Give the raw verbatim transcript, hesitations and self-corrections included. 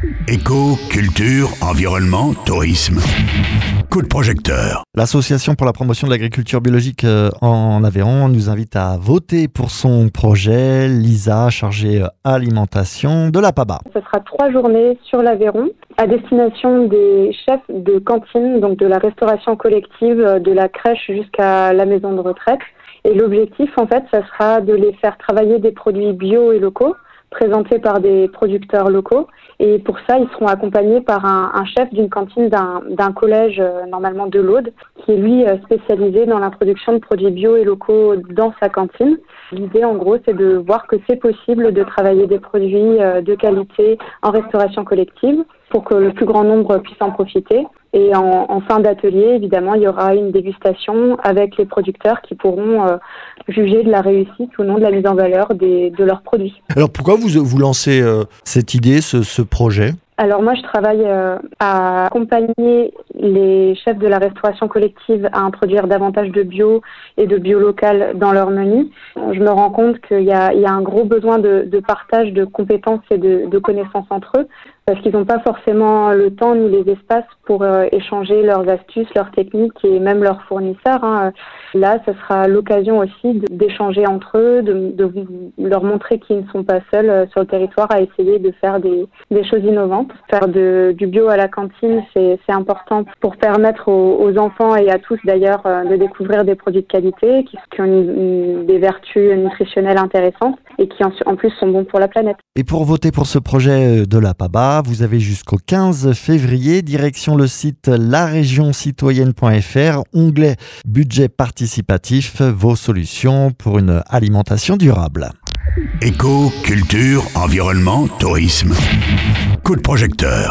Éco, culture, environnement, tourisme. Coup de projecteur. L'Association pour la promotion de l'agriculture biologique en Aveyron nous invite à voter pour son projet. Lisa, chargée alimentation de la P A B A. Ce sera trois journées sur l'Aveyron à destination des chefs de cantine, donc de la restauration collective, de la crèche jusqu'à la maison de retraite. Et l'objectif, en fait, ça sera de les faire travailler des produits bio et locaux, présentés par des producteurs locaux. Et pour ça, ils seront accompagnés par un, un chef d'une cantine d'un, d'un collège, euh, normalement de l'Aude, qui est lui euh, spécialisé dans l'introduction de produits bio et locaux dans sa cantine. L'idée, en gros, c'est de voir que c'est possible de travailler des produits euh, de qualité en restauration collective pour que le plus grand nombre puisse en profiter. Et en, en fin d'atelier, évidemment, il y aura une dégustation avec les producteurs qui pourront euh, juger de la réussite ou non de la mise en valeur des, de leurs produits. Alors pourquoi vous, vous lancez euh, cette idée, ce, ce projet ? Alors moi, je travaille euh, à accompagner les chefs de la restauration collective à introduire davantage de bio et de bio local dans leur menu. Je me rends compte qu'il y a, il y a un gros besoin de, de partage de compétences et de, de connaissances entre eux, parce qu'ils n'ont pas forcément le temps ni les espaces pour euh, échanger leurs astuces, leurs techniques et même leurs fournisseurs. Hein. Là, ce sera l'occasion aussi de, d'échanger entre eux, de, de leur montrer qu'ils ne sont pas seuls euh, sur le territoire à essayer de faire des, des choses innovantes. Faire de, du bio à la cantine, c'est, c'est important pour permettre aux, aux enfants et à tous d'ailleurs euh, de découvrir des produits de qualité qui, qui ont une, une, des vertus nutritionnelles intéressantes et qui en, en plus sont bons pour la planète. Et pour voter pour ce projet de la P A B A, vous avez jusqu'au quinze février, direction le site la région citoyenne point f r, onglet budget participatif, vos solutions pour une alimentation durable. Éco, culture, environnement, tourisme. Coup de projecteur.